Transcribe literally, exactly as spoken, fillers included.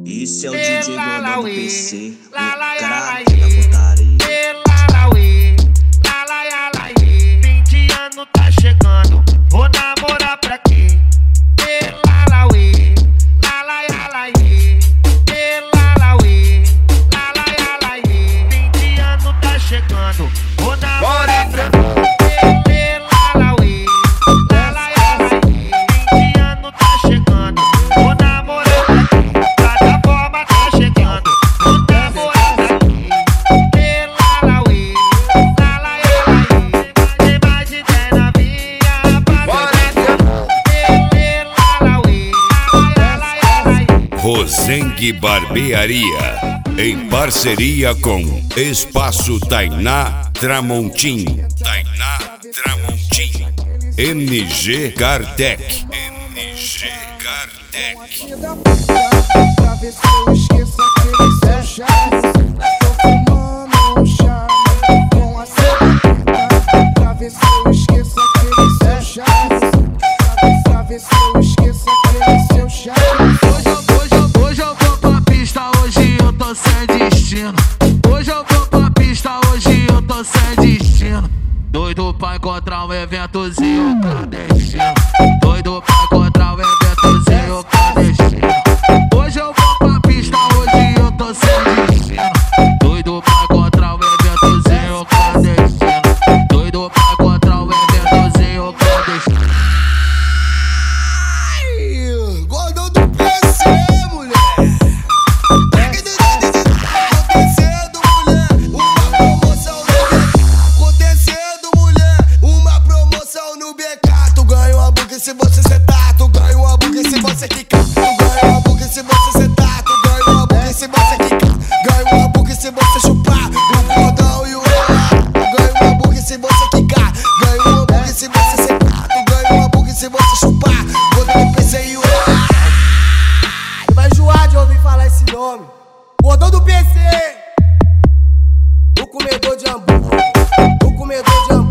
Esse é o D J Gordão do P C, o craque da putaria. Fim de ano tá chegando, vou namorar pra quê? Elalauê, lalaialaê, elalauê, lalaialaê. Fim de ano tá chegando, vou namorar pra quê? Rosengue Barbearia, em parceria com Espaço Tainá Tramontim, Tainá Tramontim, M G Kardec, M G Kardec. Pra ver se eu esqueço aquele seu charme. Tô fumando um charme com a seta. Pra ver se eu esqueço aquele seu charme. Pra ver se eu esqueço aquele seu charme. Sem destino. Hoje eu vou pra pista, hoje eu tô sem destino. Doido pra encontrar um eventozinho clandestino. Doido pra encontrar um eventozinho clandestino. Hoje eu vou pra pista, hoje eu tô sem destino. Doido pra encontrar um eventozinho clandestino. Doido pra encontrar um eventozinho clandestino. Gordão do P C, mulher. Se você sentar, tu ganha um hambúrguer. Se você quicar, tu ganha um hambúrguer. Se você sentar, tu ganha um hambúrguer. Se você quicar, ganha um hambúrguer. Se você chupar o cordão e o rolar, tu ganha um hambúrguer. Se você quicar, ganha um hambúrguer. Se você sentar, tu ganha um hambúrguer. Se você chupar, gordão do P C e o rolar. Você vai enjoar de ouvir falar esse nome. Gordão do P C, o comedor de hambúrguer, o comedor de hambúrguer.